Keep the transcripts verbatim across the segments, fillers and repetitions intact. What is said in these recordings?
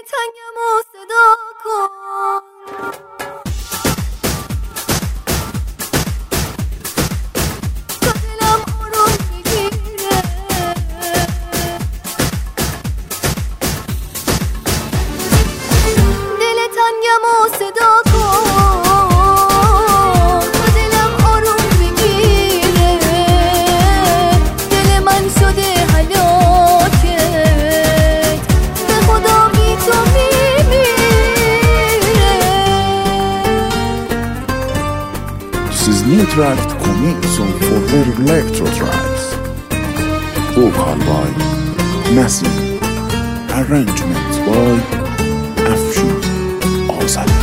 تنگم و صدا کن. تا دلم آروم بگیره. دل تنگم و صدا کن. تا دلم آروم بگیره. دل من شده هلاکت. به خدا بی تو Siz niye trakt Komikson for Electro Tracks? Vocal by Nasim. Arrangement by Afshun Azali.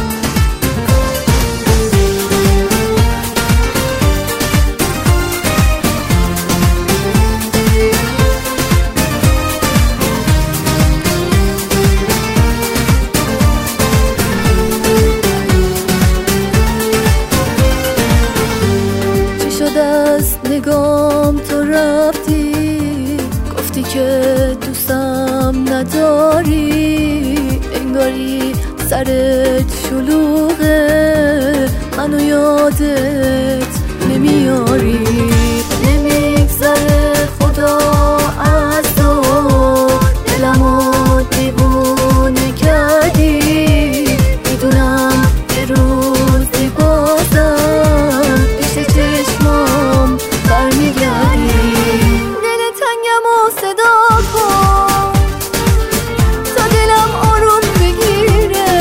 از نگام تو رفتی، گفتی که دوستم نداری. انگاری سرت شلوغه، منو یادت نمیاری. نمیگذره خدا از تو، دلمو دیوونه کردی. میدونم یه روزی بازم پیش چشمام برمیگردی. دل تنگم و صدا کن. تا دلم آروم بگیره.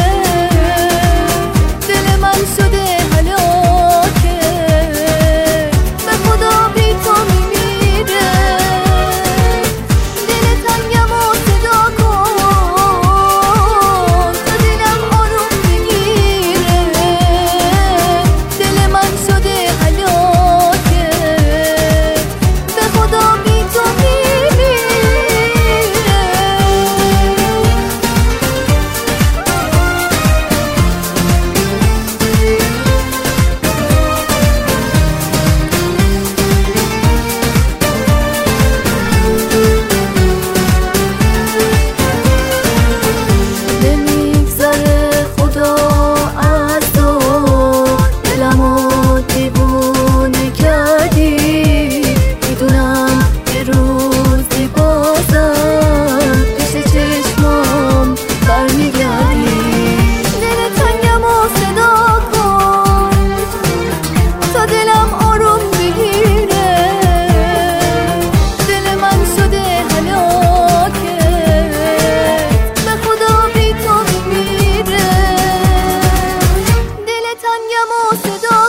دل من شده هلاکت. به خدا بی تو میمیره. دل تنگم و صدا کن. تا دلم آروم بگیره. دل من شده هلاکت. به خدا بی تو میمیره. نمیگذره خدا از تو، دلمو دیوونه کردی. میدونم یه روزی بازم پیش چشمام برمیگردی. دل تنگم و صدا کن. تا دلم آروم بگیره. دل من شده هلاکت. به خدا بی تو میمیره. دل تنگم و صدا